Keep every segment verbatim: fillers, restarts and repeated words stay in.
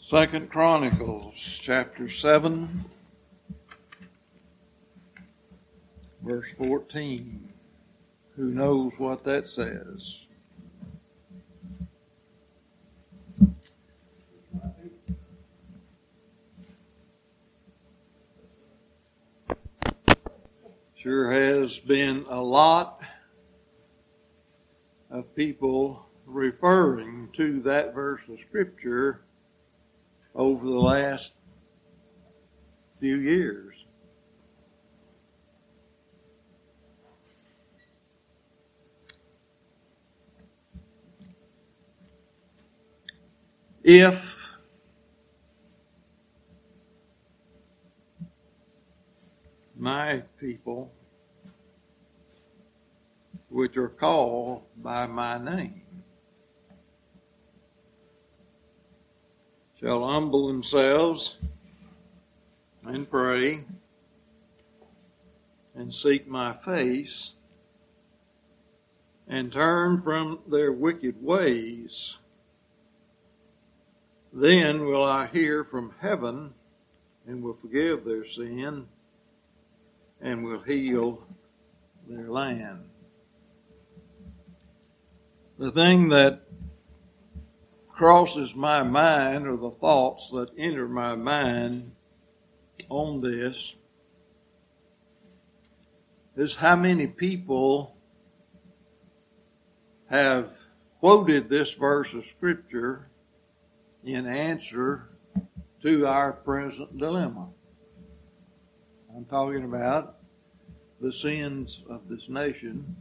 Second Chronicles chapter seven, verse fourteen. Who knows what that says? Sure has been a lot of people referring to that verse of Scripture over the last few years. If my people, which are called by my name, shall humble themselves and pray and seek my face and turn from their wicked ways, then will I hear from heaven and will forgive their sin and will heal their land. The thing that crosses my mind, or the thoughts that enter my mind on this, is how many people have quoted this verse of Scripture in answer to our present dilemma. I'm talking about the sins of this nation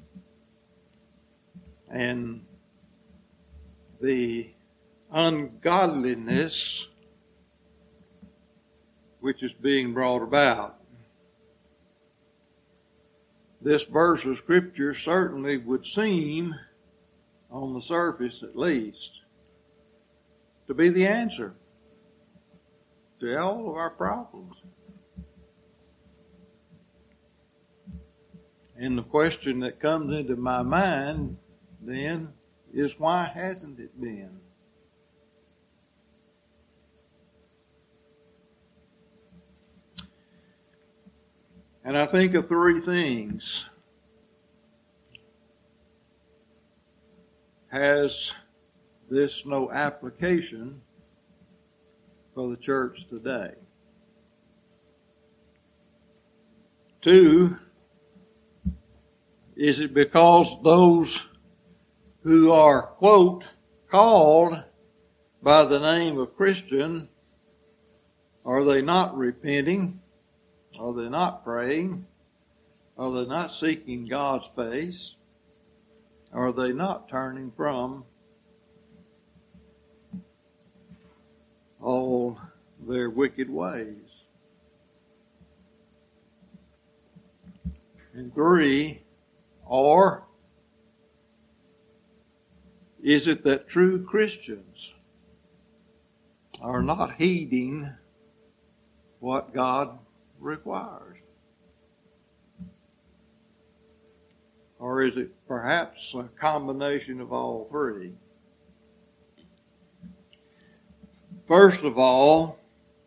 and the ungodliness which is being brought about. This verse of Scripture certainly would seem, on the surface at least, to be the answer to all of our problems. And the question that comes into my mind then is, why hasn't it been? And I think of three things. Has this no application for the church today? Two, is it because those who are, quote, called by the name of Christian, are they not repenting? Are they not praying? Are they not seeking God's face? Are they not turning from all their wicked ways? And three, or is it that true Christians are not heeding what God requires? Or is it perhaps a combination of all three? First of all,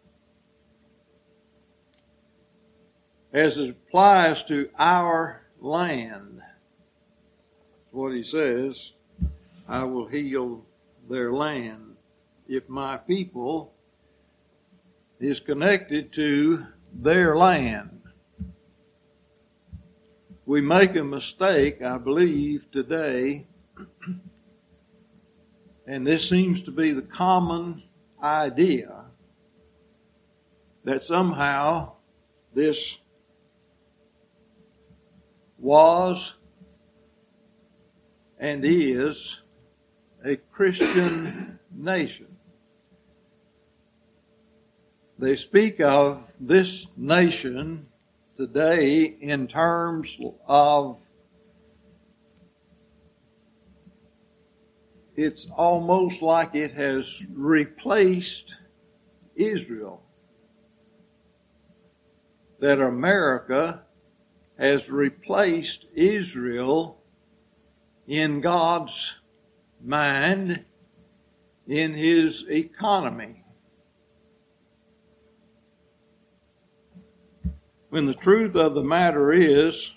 as it applies to our land, what he says, I will heal their land. If my people is connected to their land. We make a mistake, I believe, today, and this seems to be the common idea, that somehow this was and is a Christian nation. They speak of this nation today in terms of it's almost like it has replaced Israel. That America has replaced Israel in God's mind, in His economy. when the truth of the matter is,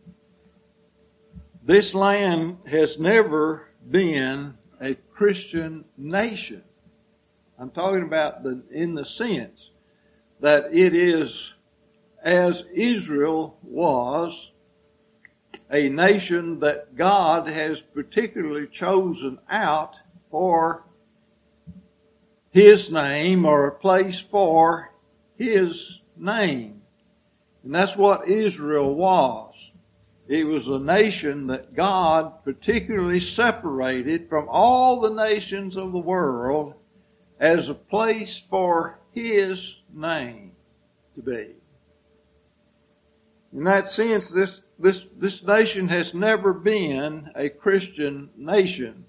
this land has never been a Christian nation. I'm talking about the, in the sense that it is, as Israel was, a nation that God has particularly chosen out for His name, or a place for His name. And that's what Israel was. It was a nation that God particularly separated from all the nations of the world as a place for His name to be. In that sense, this, this, this nation has never been a Christian nation.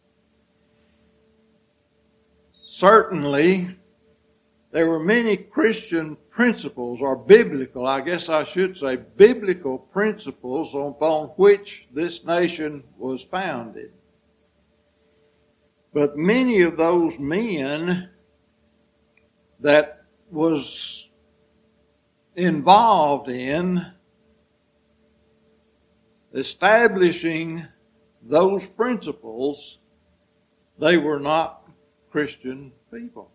Certainly, there were many Christian principles, or biblical, I guess I should say, biblical principles upon which this nation was founded. But many of those men that was involved in establishing those principles, they were not Christian people.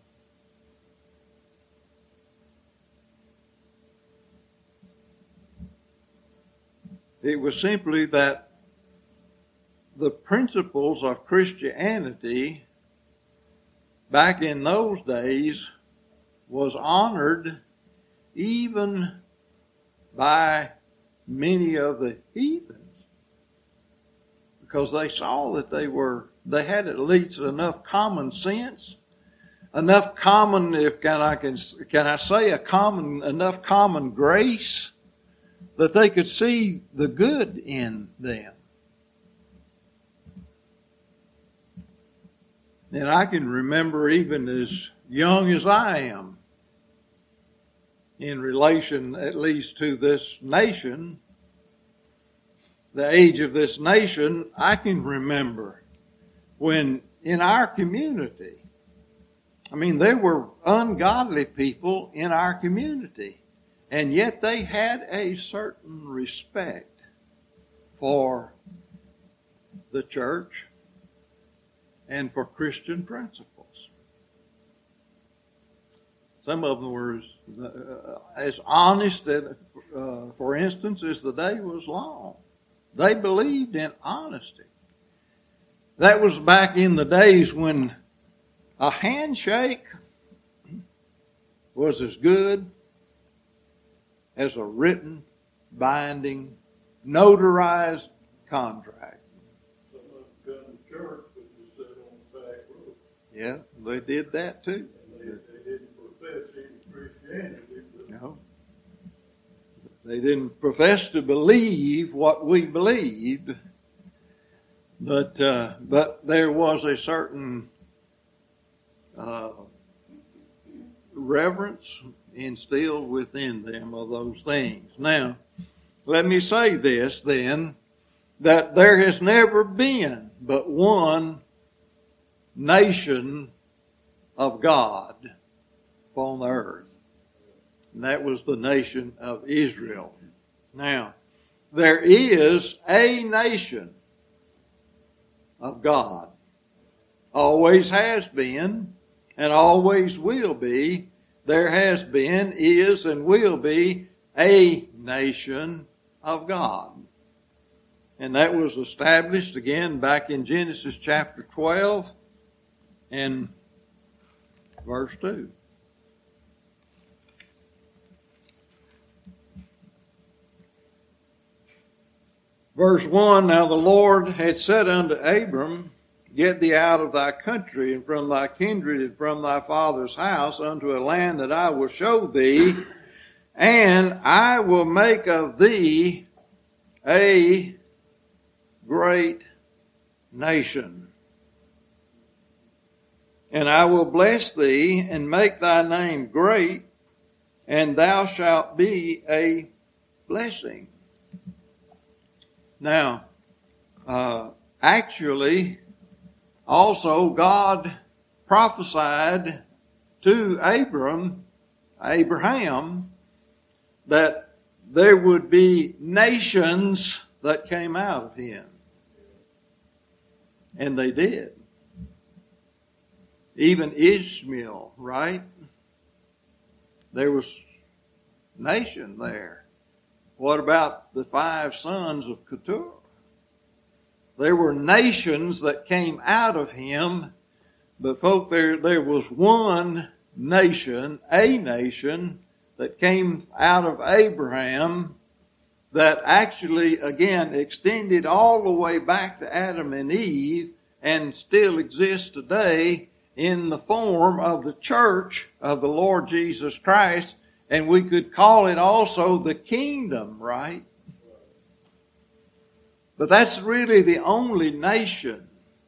It was simply that the principles of Christianity back in those days was honored even by many of the heathens, because they saw that they were, they had at least enough common sense, enough common, if can I can, can I say a common, enough common grace that they could see the good in them. And I can remember, even as young as I am, in relation at least to this nation, the age of this nation, I can remember when in our community, I mean, there were ungodly people in our community. And yet they had a certain respect for the church and for Christian principles. Some of them were as, uh, as honest, that, uh, for instance, as the day was long. They believed in honesty. That was back in the days when a handshake was as good as a written, binding, notarized contract. Some of them come to church, but just sit on the back row. Yeah, they did that too. And they, they didn't profess any Christianity. But no. They didn't profess to believe what we believed, but uh, but there was a certain uh, reverence instilled within them of those things. Now, let me say this then, that there has never been but one nation of God upon the earth. And that was the nation of Israel. Now, there is a nation of God. Always has been, and always will be. There has been, is, and will be a nation of God. And that was established again back in Genesis chapter twelve and verse two. Verse one, now the Lord had said unto Abram, get thee out of thy country and from thy kindred and from thy father's house unto a land that I will show thee, and I will make of thee a great nation. And I will bless thee and make thy name great, and thou shalt be a blessing. Now, uh, actually, also, God prophesied to Abram, Abraham, that there would be nations that came out of him. And they did. Even Ishmael, right? There was nation there. What about the five sons of Keturah? There were nations that came out of him, but folk, there, there was one nation, a nation, that came out of Abraham that actually, again, extended all the way back to Adam and Eve and still exists today in the form of the church of the Lord Jesus Christ. And we could call it also the kingdom, right? But that's really the only nation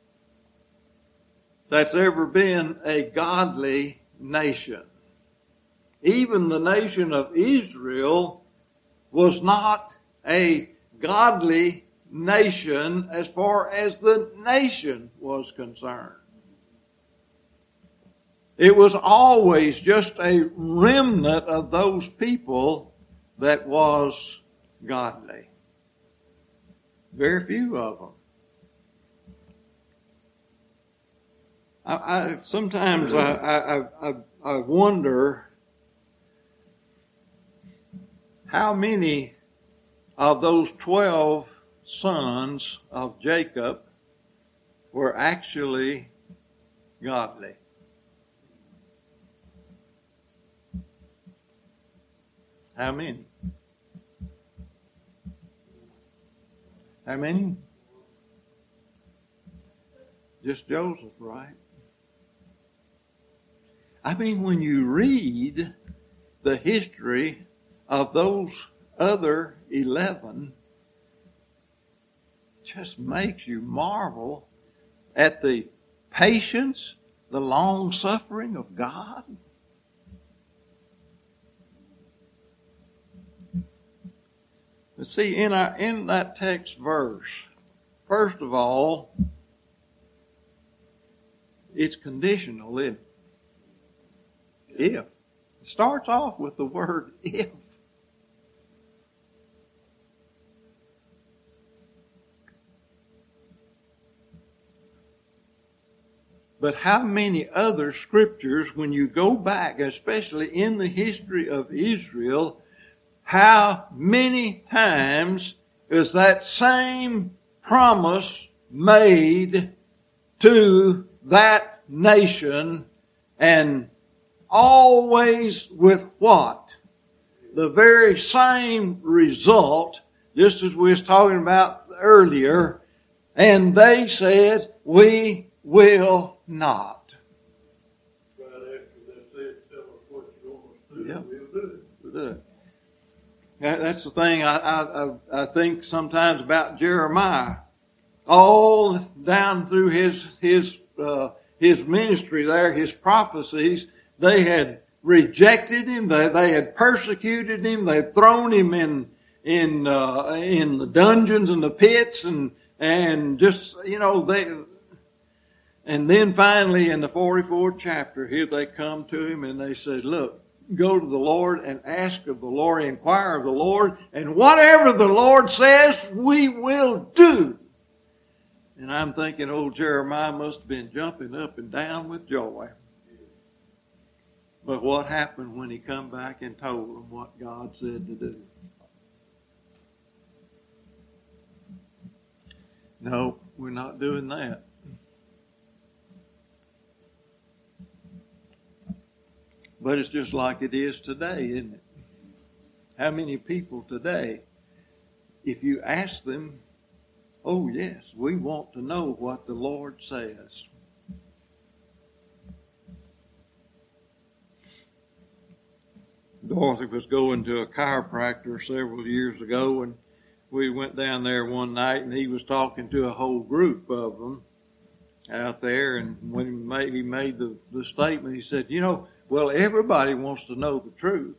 that's ever been a godly nation. Even the nation of Israel was not a godly nation as far as the nation was concerned. It was always just a remnant of those people that was godly. Very few of them. I, I sometimes I, I, I, I wonder how many of those twelve sons of Jacob were actually godly. How many? How many? Just Joseph, right? I mean, when you read the history of those other eleven, it just makes you marvel at the patience, the long suffering of God. But see, in our in that text verse, first of all, it's conditional, isn't it? If. It starts off with the word if. But how many other scriptures, when you go back, especially in the history of Israel, how many times is that same promise made to that nation, and always with what? The very same result, just as we was talking about earlier, and they said, we will not. Right after they said, tell us what you want us to do, Yep. we'll do it. We'll do it. That, that's the thing I, I, I think sometimes about Jeremiah. All down through his his uh, his ministry there, his prophecies, they had rejected him. They they had persecuted him. They had thrown him in in uh, in the dungeons and the pits, and and just you know they. And then finally, in the forty-fourth chapter, here they come to him and they said, "Look, go to the Lord and ask of the Lord, inquire of the Lord, and whatever the Lord says, we will do." And I'm thinking old Jeremiah must have been jumping up and down with joy. But what happened when he come back and told them what God said to do? No, we're not doing that. But it's just like it is today, isn't it? How many people today, if you ask them, oh yes, we want to know what the Lord says. Dorothy was going to a chiropractor several years ago, and we went down there one night, and he was talking to a whole group of them out there, and when he made, he made the, the statement, he said, you know, well, everybody wants to know the truth.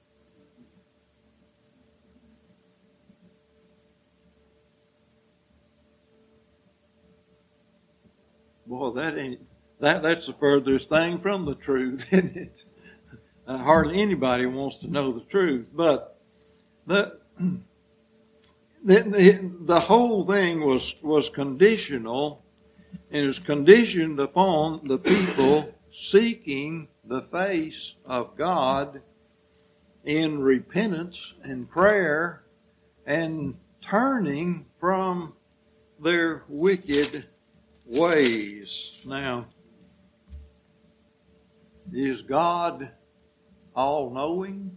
Boy, that ain't that that's the furthest thing from the truth, isn't it? Uh, hardly anybody wants to know the truth. But The, the, the whole thing was, was conditional, and it was conditioned upon the people seeking the face of God in repentance and prayer and turning from their wicked ways. Now, is God all-knowing?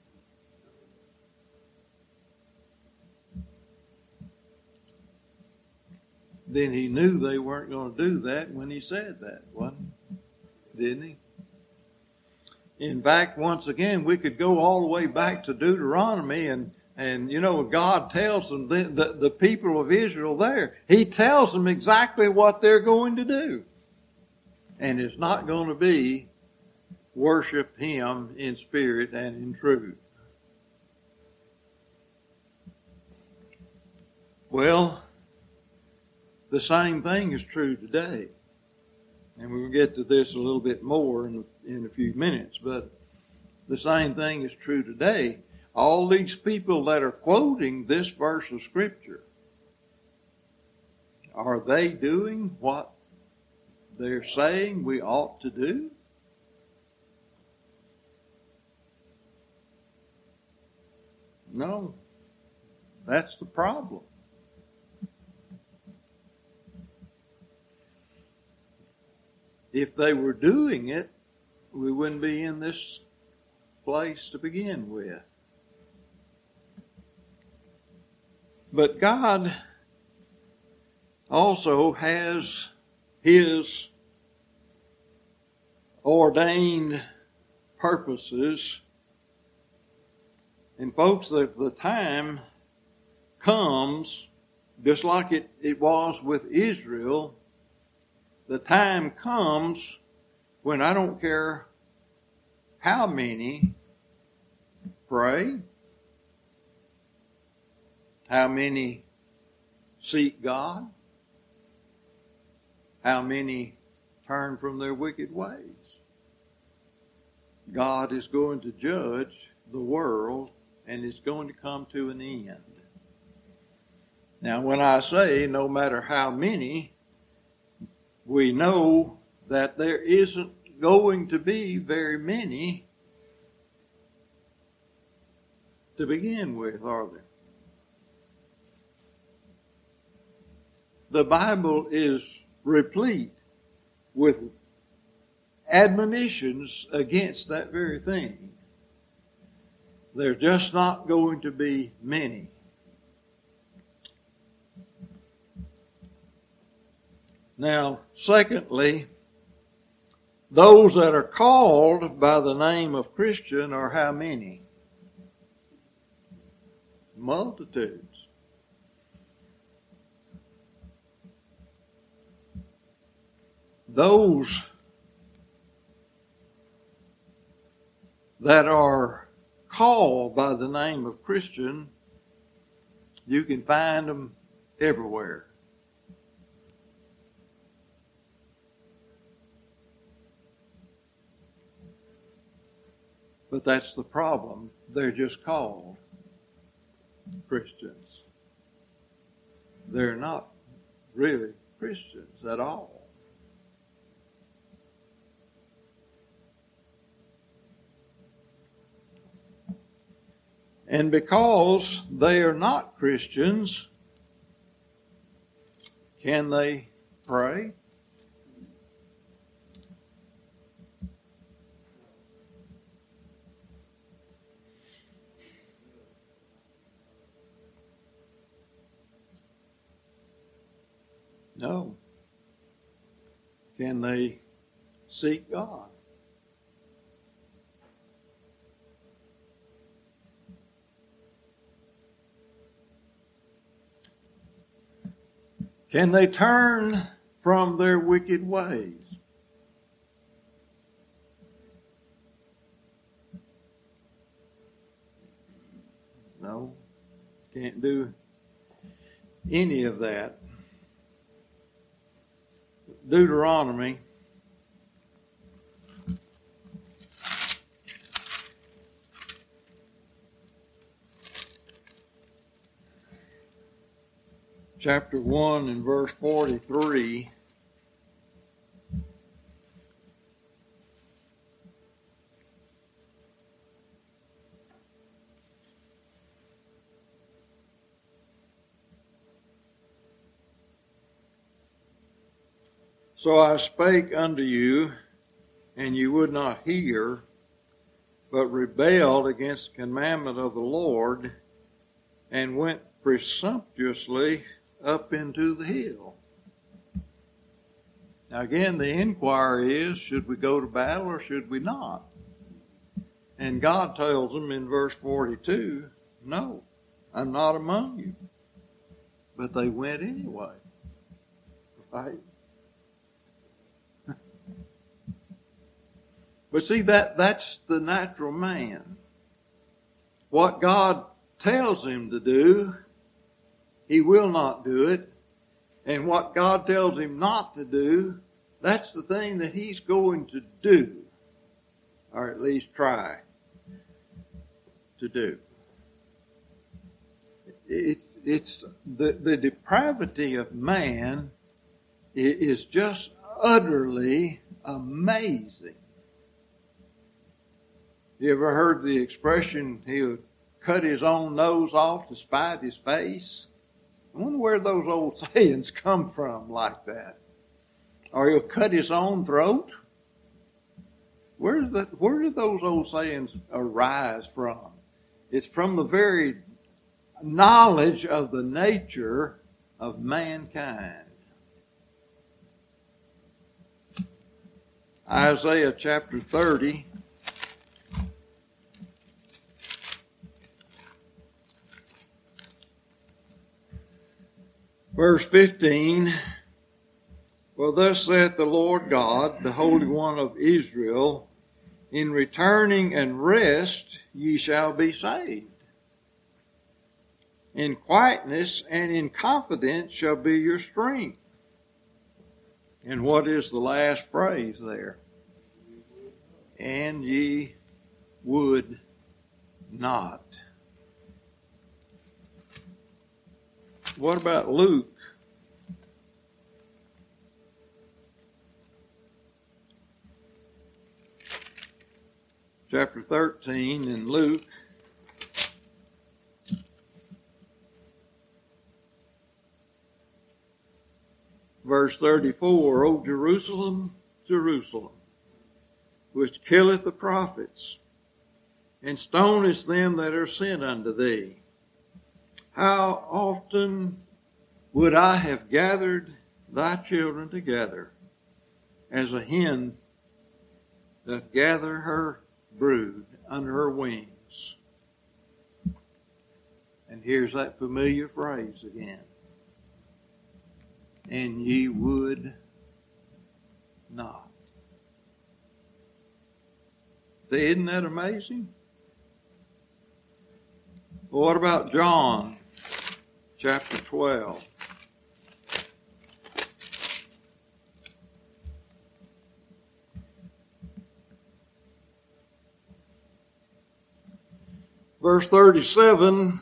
Then he knew they weren't going to do that when he said that, wasn't he? Didn't he? In fact, once again, we could go all the way back to Deuteronomy, and, and you know, God tells them, the, the, the people of Israel there, he tells them exactly what they're going to do. And it's not going to be worship him in spirit and in truth. Well, the same thing is true today. And we'll get to this a little bit more in, in a few minutes. But the same thing is true today. All these people that are quoting this verse of Scripture, are they doing what they're saying we ought to do? No. That's the problem. If they were doing it, we wouldn't be in this place to begin with. But God also has his ordained purposes. And folks, the, the time comes, just like it, it was with Israel, the time comes when I don't care how many pray, how many seek God, how many turn from their wicked ways. God is going to judge the world, and it's going to come to an end. Now, when I say no matter how many, we know that there isn't going to be very many to begin with, are there? The Bible is replete with admonitions against that very thing. There's just not going to be many. Now, secondly, those that are called by the name of Christian are how many? Multitudes. Those that are called by the name of Christian, you can find them everywhere. But that's the problem. They're just called Christians. They're not really Christians at all. And because they are not Christians, can they pray? No. Can they seek God? Can they turn from their wicked ways? No. Can't do any of that. Deuteronomy chapter one and verse forty-three. So I spake unto you, and you would not hear, but rebelled against the commandment of the Lord, and went presumptuously up into the hill. Now again, the inquiry is, should we go to battle or should we not? And God tells them in verse forty-two, no, I'm not among you. But they went anyway. Right? But see, that, that's the natural man. What God tells him to do, he will not do it. And what God tells him not to do, that's the thing that he's going to do. Or at least try to do. It, it's the, the depravity of man is just utterly amazing. You ever heard the expression, he'll cut his own nose off to spite his face? I wonder where those old sayings come from like that. Or he'll cut his own throat? Where, the, where do those old sayings arise from? It's from the very knowledge of the nature of mankind. Isaiah chapter thirty. Verse fifteen, well, thus saith the Lord God, the Holy One of Israel, in returning and rest ye shall be saved. In quietness and in confidence shall be your strength. And what is the last phrase there? And ye would not. What about Luke? Chapter thirteen in Luke. Verse thirty-four, O Jerusalem, Jerusalem, which killeth the prophets, and stonest them that are sent unto thee. How often would I have gathered thy children together, as a hen doth gather her brood under her wings. And here's that familiar phrase again. And ye would not. See, isn't that amazing? Well, what about John chapter twelve? Verse thirty-seven,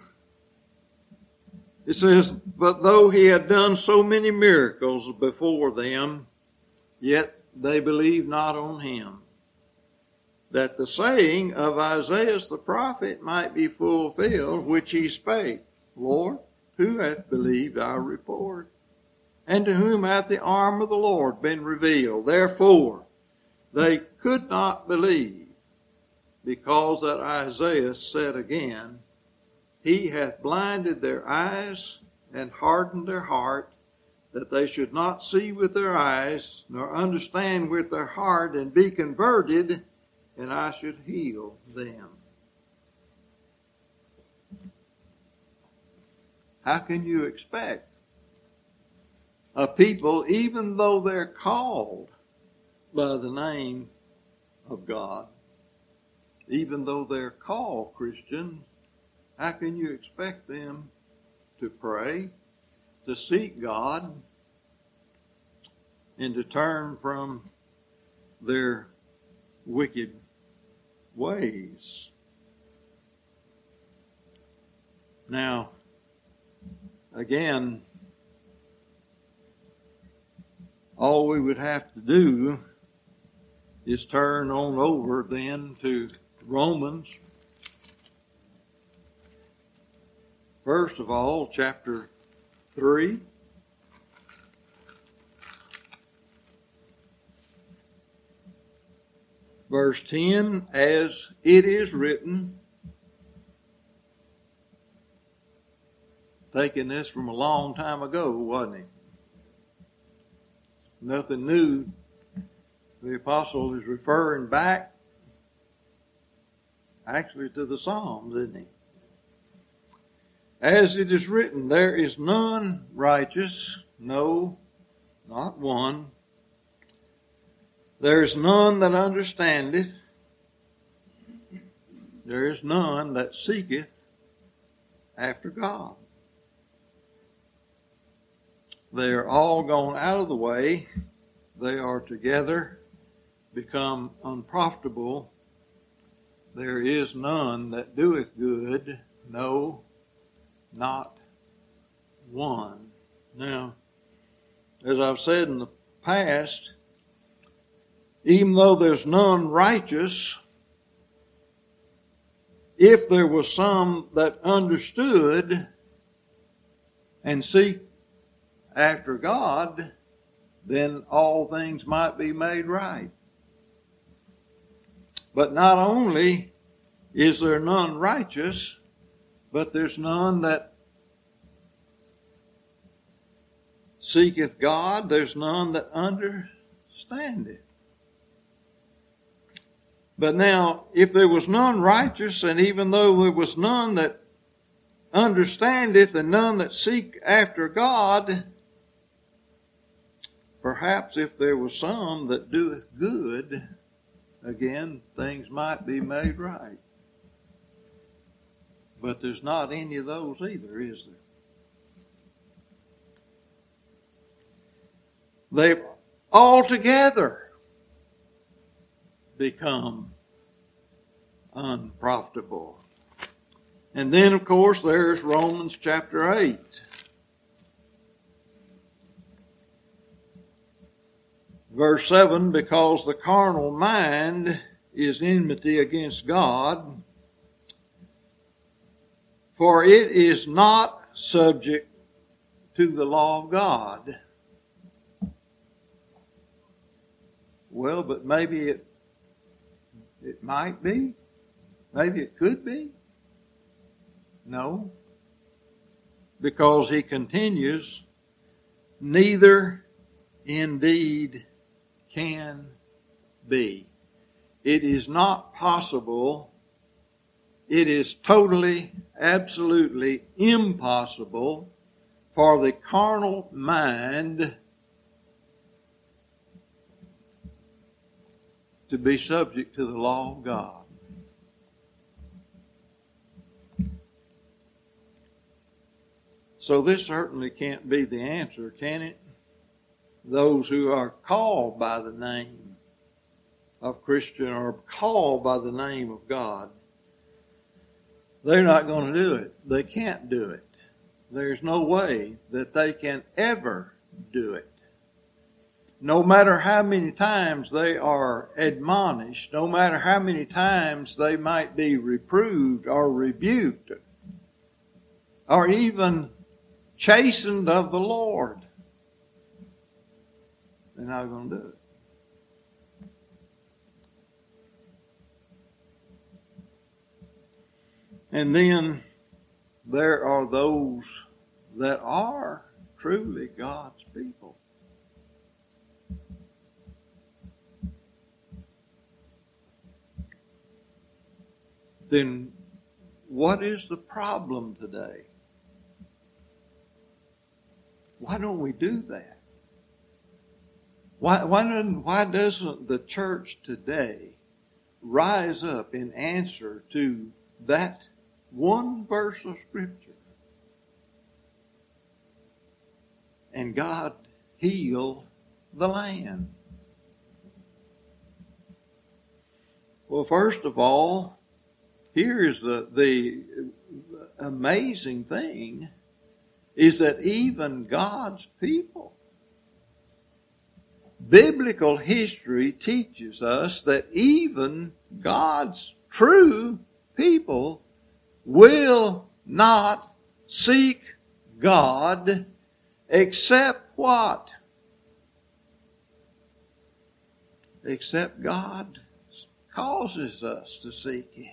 it says, but though he had done so many miracles before them, yet they believed not on him, that the saying of Isaiah the prophet might be fulfilled, which he spake, Lord, who hath believed our report? And to whom hath the arm of the Lord been revealed? Therefore, they could not believe, because that Isaiah said again, he hath blinded their eyes and hardened their heart, that they should not see with their eyes, nor understand with their heart, and be converted, and I should heal them. How can you expect a people, even though they're called by the name of God, even though they're called Christian, how can you expect them to pray, to seek God, and to turn from their wicked ways? Now, again, all we would have to do is turn on over then to Romans. First of all, chapter three. Verse ten, as it is written, taking this from a long time ago, wasn't it? Nothing new. The apostle is referring back actually to the Psalms, isn't he? As it is written, there is none righteous, no, not one. There is none that understandeth. There is none that seeketh after God. They are all gone out of the way. They are together become unprofitable. There is none that doeth good, no, not one. Now, as I've said in the past, even though there's none righteous, if there was some that understood and seek after God, then all things might be made right. But not only is there none righteous, but there's none that seeketh God. There's none that understandeth. But now, if there was none righteous, and even though there was none that understandeth and none that seek after God, perhaps if there was some that doeth good, again, things might be made right. But there's not any of those either, is there? They've altogether become unprofitable. And then, of course, there's Romans chapter eight. Verse seven, because the carnal mind is enmity against God, for it is not subject to the law of God. Well, but maybe it it might be. Maybe it could be. No. Because he continues, neither indeed can be. It is not possible. It is totally, absolutely impossible for the carnal mind to be subject to the law of God. So this certainly can't be the answer, can it? Those who are called by the name of Christian or called by the name of God, they're not going to do it. They can't do it. There's no way that they can ever do it. No matter how many times they are admonished, no matter how many times they might be reproved or rebuked, or even chastened of the Lord, they're not going to do it. And then there are those that are truly God's people. Then what is the problem today? Why don't we do that? Why, why, doesn't, why doesn't the church today rise up in answer to that one verse of Scripture and God heal the land? Well, first of all, here's the, the amazing thing, is that even God's people biblical history teaches us that even God's true people will not seek God except what? Except God causes us to seek Him.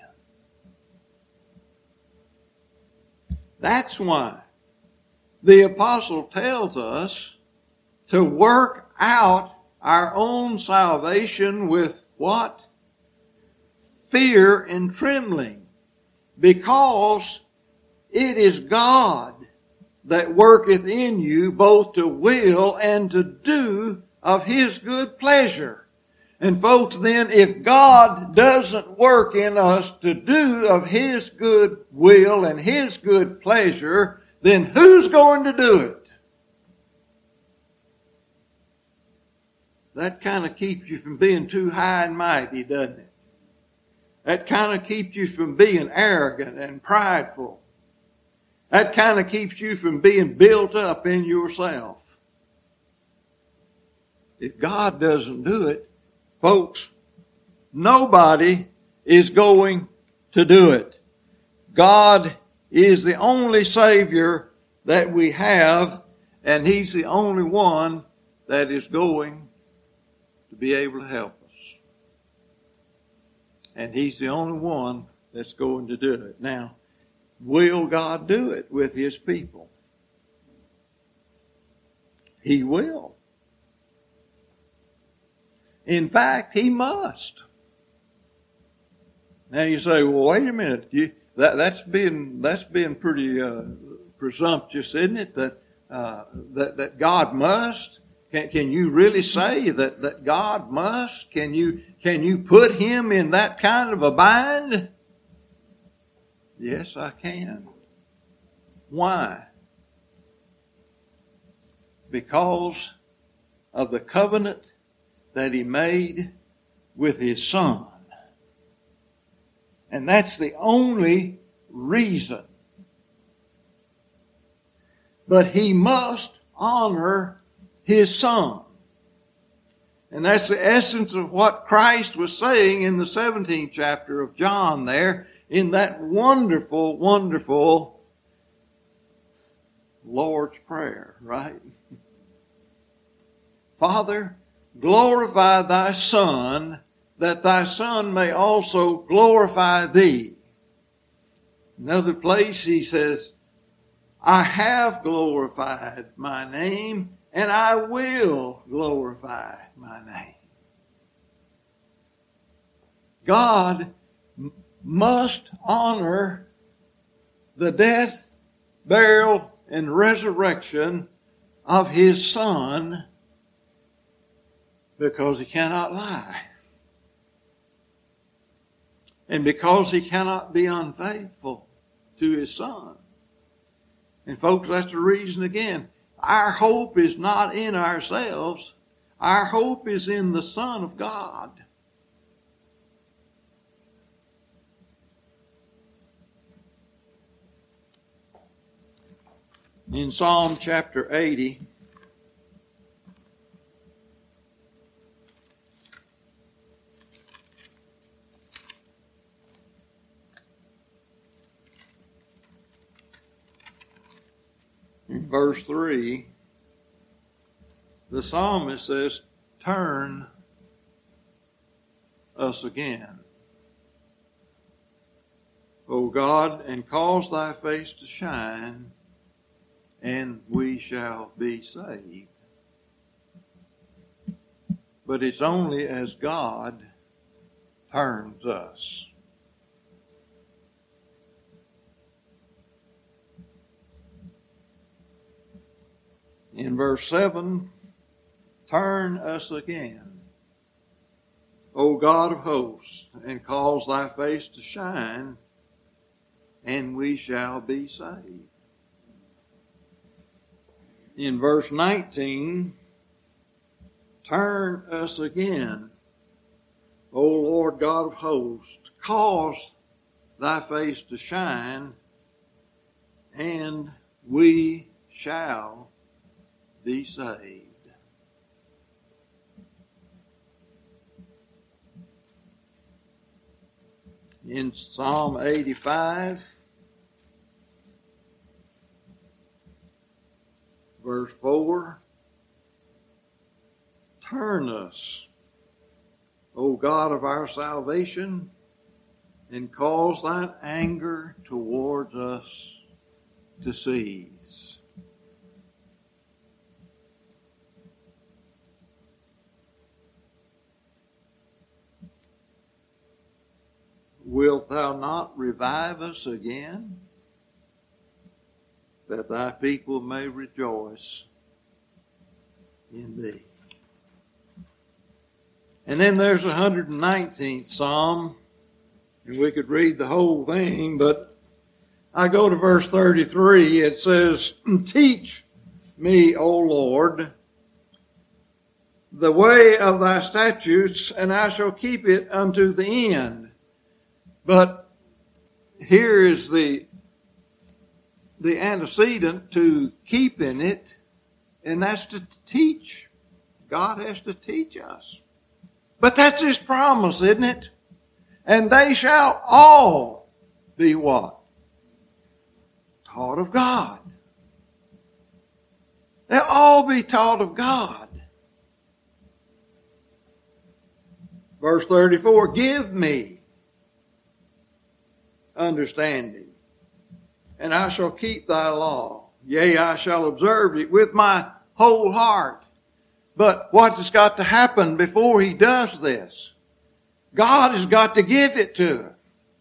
That's why the apostle tells us to work out our own salvation with what? Fear and trembling. Because it is God that worketh in you both to will and to do of His good pleasure. And folks, then, if God doesn't work in us to do of His good will and His good pleasure, then who's going to do it? That kind of keeps you from being too high and mighty, doesn't it? That kind of keeps you from being arrogant and prideful. That kind of keeps you from being built up in yourself. If God doesn't do it, folks, nobody is going to do it. God is the only Savior that we have, and He's the only one that is going to be able to help us. And He's the only one that's going to do it. Now, will God do it with His people? He will. In fact, He must. Now you say, well, wait a minute. You, that, that's being that's being pretty uh, presumptuous, isn't it? That uh, that that God must. Can, can you really say that, that God must? Can you can you put Him in that kind of a bind? Yes, I can. Why? Because of the covenant that He made with His Son. And that's the only reason. But He must honor His Son. And that's the essence of what Christ was saying in the seventeenth chapter of John there, in that wonderful, wonderful Lord's Prayer, right? Father, glorify Thy Son, that Thy Son may also glorify Thee. Another place He says, I have glorified my name, and I will glorify my name. God must honor the death, burial, and resurrection of His Son, because He cannot lie. And because He cannot be unfaithful to His Son. And folks, that's the reason again. Our hope is not in ourselves. Our hope is in the Son of God. In Psalm chapter eighty, in verse three, the psalmist says, turn us again, O God, and cause Thy face to shine, and we shall be saved. But it's only as God turns us. In verse seven, turn us again, O God of hosts, and cause Thy face to shine, and we shall be saved. In verse nineteen, turn us again, O Lord God of hosts, cause Thy face to shine, and we shall be saved. in Psalm eighty-five, verse four. Turn us, O God of our salvation, and cause thine anger towards us to cease. Wilt thou not revive us again, that thy people may rejoice in thee? And then there's the one hundred nineteenth Psalm, and we could read the whole thing, but I go to verse thirty-three. It says, teach me, O Lord, the way of thy statutes, and I shall keep it unto the end. But here is the, the antecedent to keeping it, and that's to teach. God has to teach us. But that's his promise, isn't it? And they shall all be what? Taught of God. They'll all be taught of God. Verse thirty-four, give me understanding, and I shall keep thy law. Yea, I shall observe it with my whole heart. But what has got to happen before he does this? God has got to give it to him.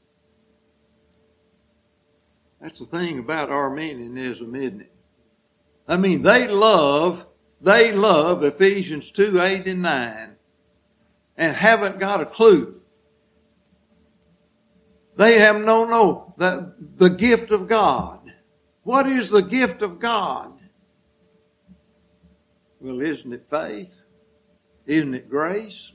That's the thing about Arminianism, isn't it? I mean, they love, they love Ephesians two, eight, and nine, and haven't got a clue. They have no, no, the, the gift of God. What is the gift of God? Well, isn't it faith? Isn't it grace?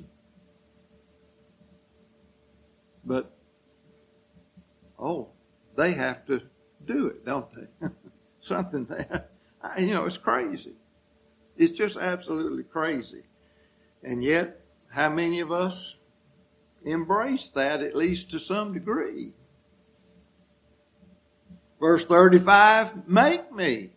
But, oh, they have to do it, don't they? Something that, you know, it's crazy. It's just absolutely crazy. And yet, how many of us embrace that, at least to some degree? Verse thirty-five, make me.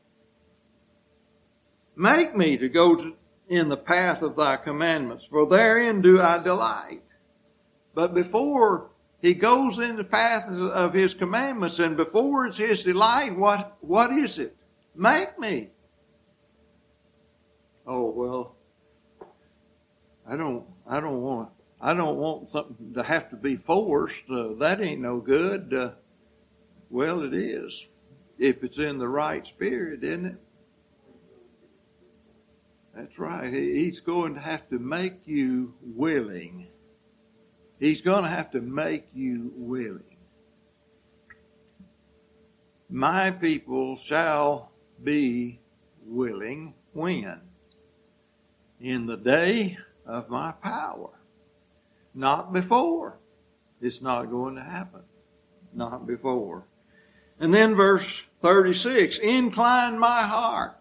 Make me to go to, in the path of thy commandments, for therein do I delight. But before he goes in the path of his commandments, and before it's his delight, what, what is it? Make me. Oh, well, I don't, I don't want, I don't want something to have to be forced. Uh, that ain't no good. Uh, well, it is, if it's in the right spirit, isn't it? That's right. He's going to have to make you willing. He's going to have to make you willing. My people shall be willing when? In the day of my power. Not before. It's not going to happen. Not before. And then verse thirty-six, incline my heart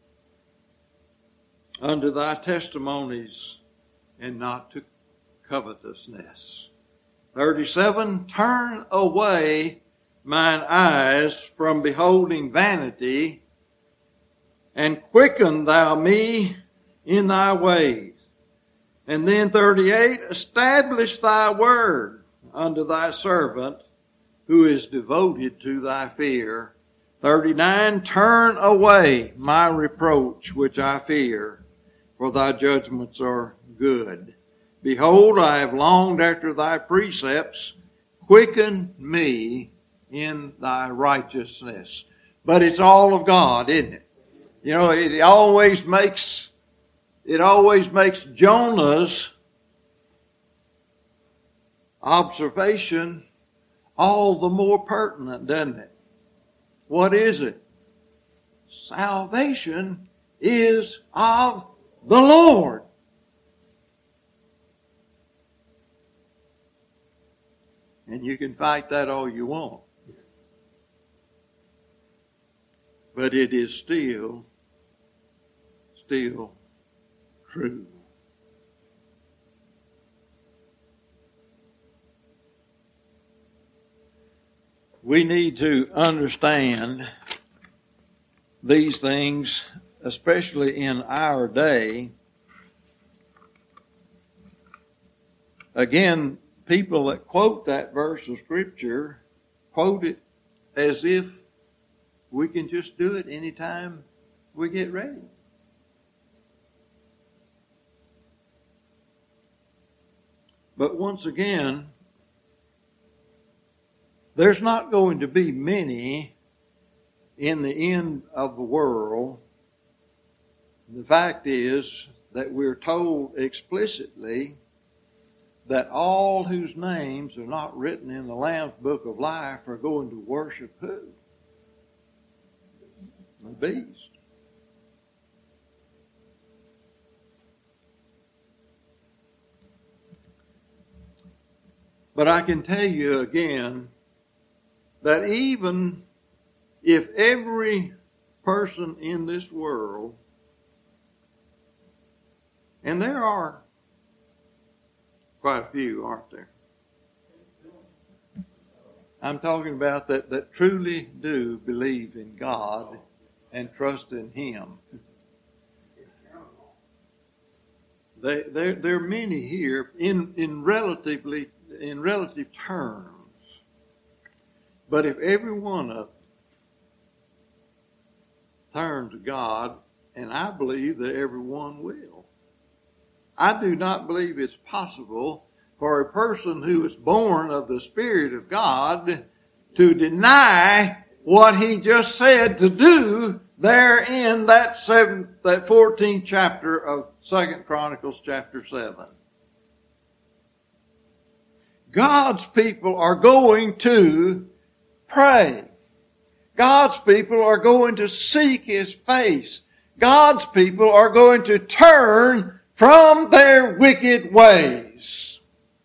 unto thy testimonies, and not to covetousness. thirty-seven, turn away mine eyes from beholding vanity, and quicken thou me in thy ways. And then thirty-eight, establish thy word unto thy servant, who is devoted to thy fear. thirty-nine, turn away my reproach which I fear, for thy judgments are good. Behold, I have longed after thy precepts. Quicken me in thy righteousness. But it's all of God, isn't it? You know, it always makes, it always makes Jonah's observation all the more pertinent, doesn't it? What is it? Salvation is of the Lord. And you can fight that all you want. But it is still, still true. we need to understand these things, especially in our day. Again, people that quote that verse of Scripture quote it as if we can just do it anytime we get ready. But once again, there's not going to be many in the end of the world. The fact is that we're told explicitly that all whose names are not written in the Lamb's Book of Life are going to worship who? The beast. But I can tell you again that even if every person in this world, and there are quite a few, aren't there? I'm talking about that, that truly do believe in God and trust in Him. They, there, there are many here in, in relatively in relative terms. But if every one of them turn to God, and I believe that everyone will, I do not believe it's possible for a person who is born of the Spirit of God to deny what he just said to do there in that seventh, that fourteenth chapter of Second Chronicles chapter seven. God's people are going to pray. God's people are going to seek His face. God's people are going to turn from their wicked ways.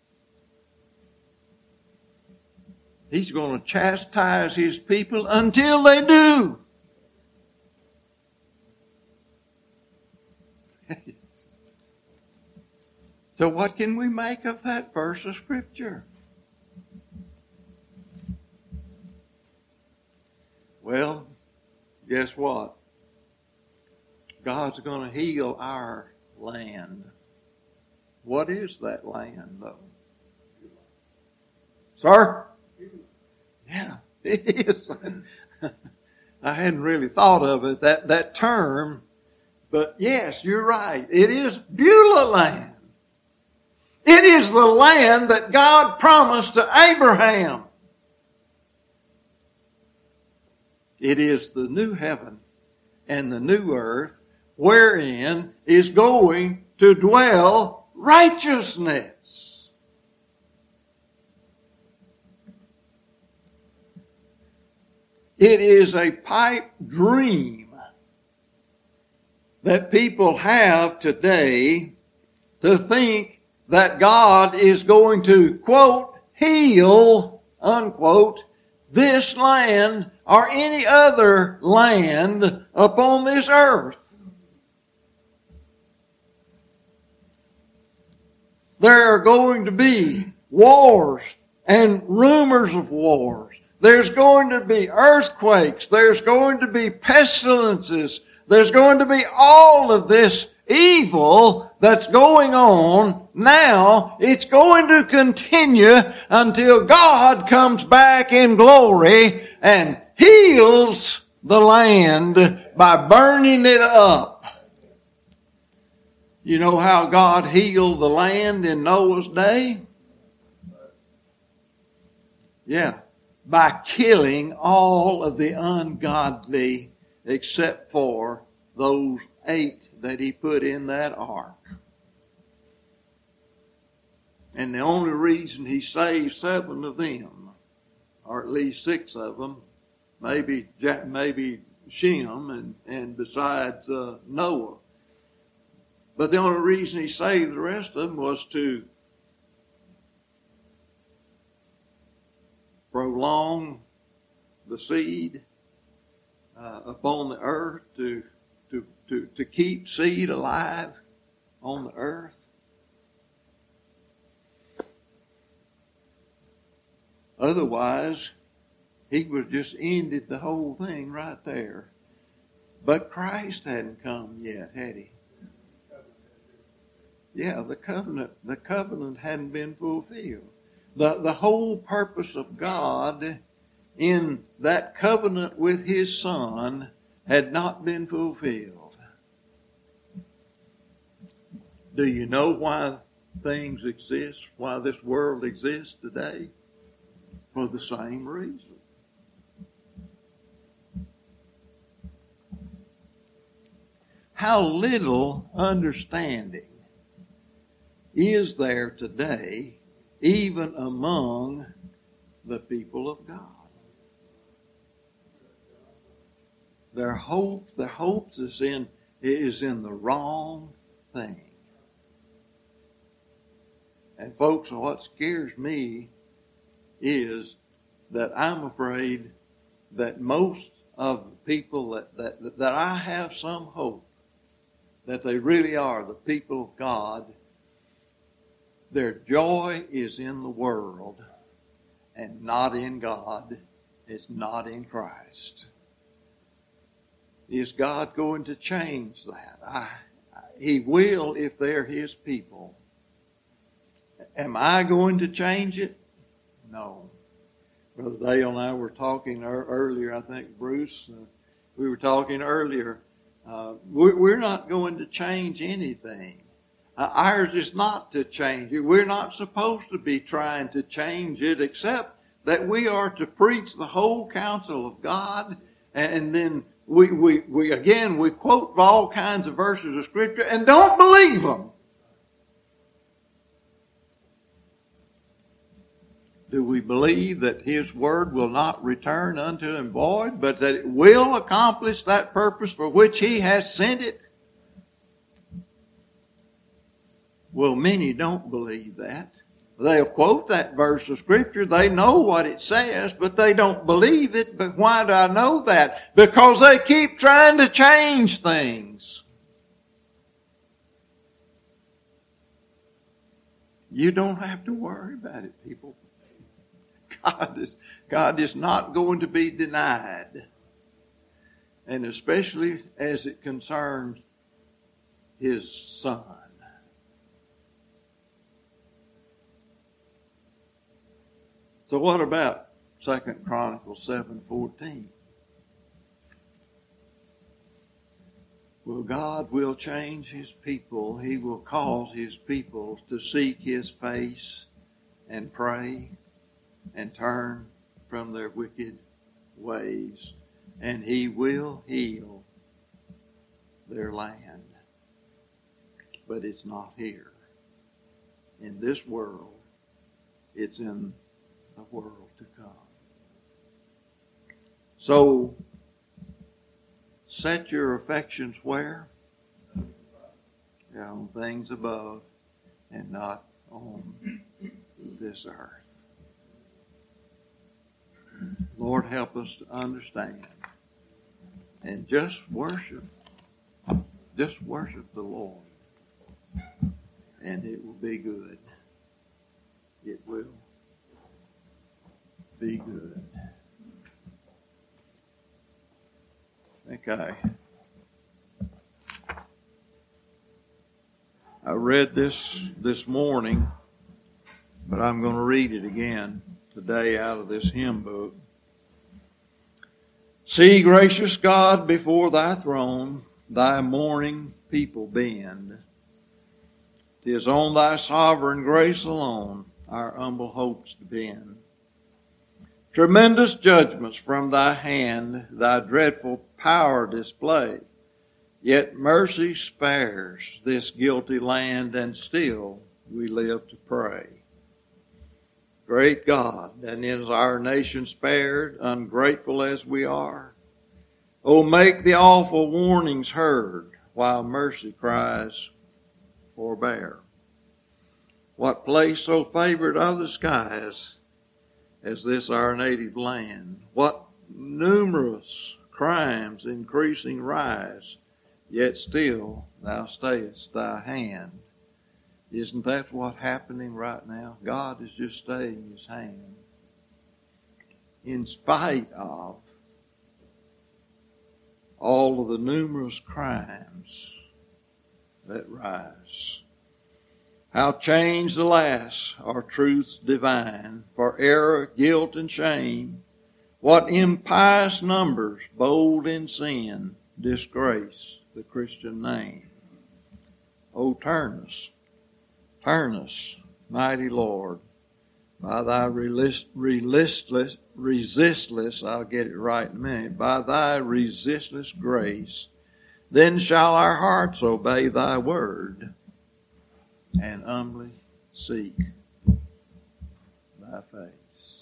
He's going to chastise His people until they do. So what can we make of that verse of Scripture? Well, guess what? God's going to heal our land. What is that land, though? Sir? Yeah, it is. I hadn't really thought of it, that, that term. But yes, you're right. It is Beulah land. It is the land that God promised to Abraham. It is the new heaven and the new earth wherein is going to dwell righteousness. It is a pipe dream that people have today to think that God is going to, quote, heal, unquote, this land or any other land upon this earth. There are going to be wars and rumors of wars. There's going to be earthquakes. There's going to be pestilences. There's going to be all of this evil that's going on now. It's going to continue until God comes back in glory and heals the land by burning it up. You know how God healed the land in Noah's day? Yeah, by killing all of the ungodly except for those eight that He put in that ark. And the only reason He saved seven of them, or at least six of them, maybe maybe Shem and, and besides uh, Noah. But the only reason He saved the rest of them was to prolong the seed uh, upon the earth, to To, to, to keep seed alive on the earth. Otherwise, he would have just ended the whole thing right there. But Christ hadn't come yet, had he? Yeah, the covenant, the covenant hadn't been fulfilled. The, the whole purpose of God in that covenant with his Son had not been fulfilled. Do you know why things exist, why this world exists today? For the same reason. How little understanding is there today, even among the people of God? Their hope, their hopes is in is in the wrong thing. And folks, what scares me is that I'm afraid that most of the people that, that, that I have some hope that they really are the people of God, their joy is in the world and not in God. It's not in Christ. Is God going to change that? I, he will if they're his people. Am I going to change it? No. Brother Dale and I were talking earlier, I think, Bruce, uh, we were talking earlier. Uh, we're, we're not going to change anything. Uh, ours is not to change it. We're not supposed to be trying to change it, except that we are to preach the whole counsel of God. And then we, we, we again, we quote all kinds of verses of Scripture and don't believe them. Do we believe that his word will not return unto him void, but that it will accomplish that purpose for which he has sent it? Well, many don't believe that. They'll quote that verse of Scripture. They know what it says, but they don't believe it. But why do I know that? Because they keep trying to change things. You don't have to worry about it, people. God is, God is not going to be denied. And especially as it concerns his Son. So what about Second Chronicles seven fourteen? Well, God will change his people. He will cause his people to seek his face and pray and turn from their wicked ways. And he will heal their land. But it's not here. In this world, it's in the world to come. So, set your affections where? Yeah, on things above and not on this earth. Lord, help us to understand and just worship. Just worship the Lord. And it will be good. It will be good. Okay. I read this this morning, but I'm going to read it again today out of this hymn book. See, gracious God, before thy throne, thy mourning people bend. 'Tis on thy sovereign grace alone our humble hopes depend. Tremendous judgments from thy hand, thy dreadful power display. Yet mercy spares this guilty land, and still we live to pray. Great God, and is our nation spared, ungrateful as we are? Oh, make the awful warnings heard, while mercy cries, forbear. What place so favored of the skies as this our native land? What numerous crimes increasing rise, yet still thou stayest thy hand. Isn't that what's happening right now? God is just staying his hand. in spite of all of the numerous crimes that rise. How changed, alas, are truths divine, for error, guilt, and shame. What impious numbers, bold in sin, disgrace the Christian name. O turn us, turn us, mighty Lord, by thy resist, resistless, resistless, I'll get it right in a minute, by thy resistless grace, then shall our hearts obey thy word and humbly seek thy face.